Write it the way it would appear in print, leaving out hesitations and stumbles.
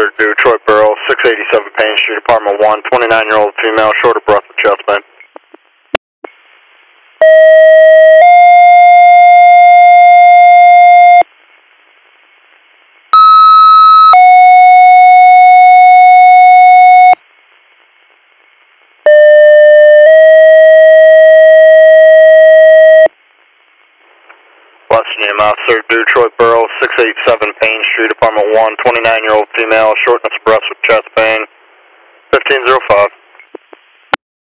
Officer Detroit Borough, 687 Payne Street, Apartment 1, 29-year-old female, short of breath with chest pain. Name Officer Detroit Borough, 687 Payne Street, Apartment 1, 29-year-old female, shortness of breath with chest pain, 1505.